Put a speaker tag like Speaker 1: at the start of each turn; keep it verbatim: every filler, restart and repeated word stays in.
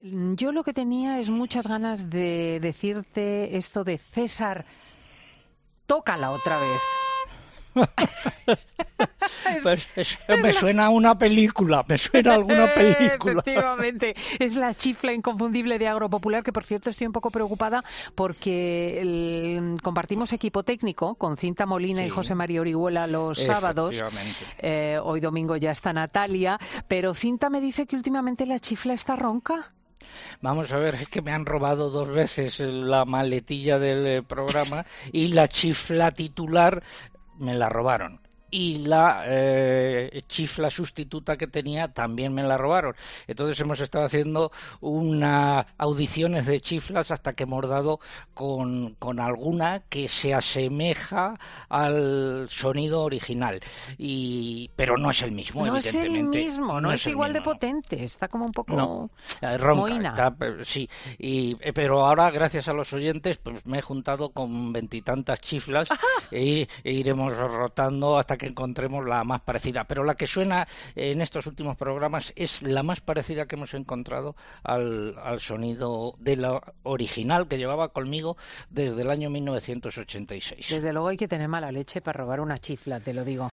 Speaker 1: Yo lo que tenía es muchas ganas de decirte esto de César, tócala otra vez. Es,
Speaker 2: Pues eso
Speaker 1: es
Speaker 2: me
Speaker 1: la...
Speaker 2: suena a una película, me suena a alguna película.
Speaker 1: Efectivamente, es la chifla inconfundible de Agropopular, que por cierto estoy un poco preocupada porque el, compartimos equipo técnico con Cinta Molina y
Speaker 2: Sí,
Speaker 1: José María Orihuela los sábados.
Speaker 2: efectivamente.
Speaker 1: Eh, hoy domingo ya está Natalia, pero Cinta me dice que últimamente la chifla está ronca.
Speaker 2: Vamos a ver, es que me han robado dos veces la maletilla del eh, programa y la chifla titular me la robaron. Y la eh, chifla sustituta que tenía también me la robaron. Entonces hemos estado haciendo unas audiciones de chiflas hasta que hemos dado con, con alguna que se asemeja al sonido original. Y, pero no es el mismo,
Speaker 1: No es el
Speaker 2: evidentemente.
Speaker 1: mismo, no,
Speaker 2: No
Speaker 1: es
Speaker 2: es el
Speaker 1: igual de
Speaker 2: mismo, no.
Speaker 1: potente, está como un
Speaker 2: No,
Speaker 1: poco
Speaker 2: eh, ronca,
Speaker 1: mohína.
Speaker 2: está, eh, sí, y, eh, pero ahora gracias a los oyentes pues me he juntado con veintitantas chiflas e, e iremos rotando hasta que encontremos la más parecida, pero la que suena en estos últimos programas es la más parecida que hemos encontrado al, al sonido de la original que llevaba conmigo desde el año mil novecientos ochenta y seis.
Speaker 1: Desde luego hay que tener mala leche para robar una chifla, te lo digo.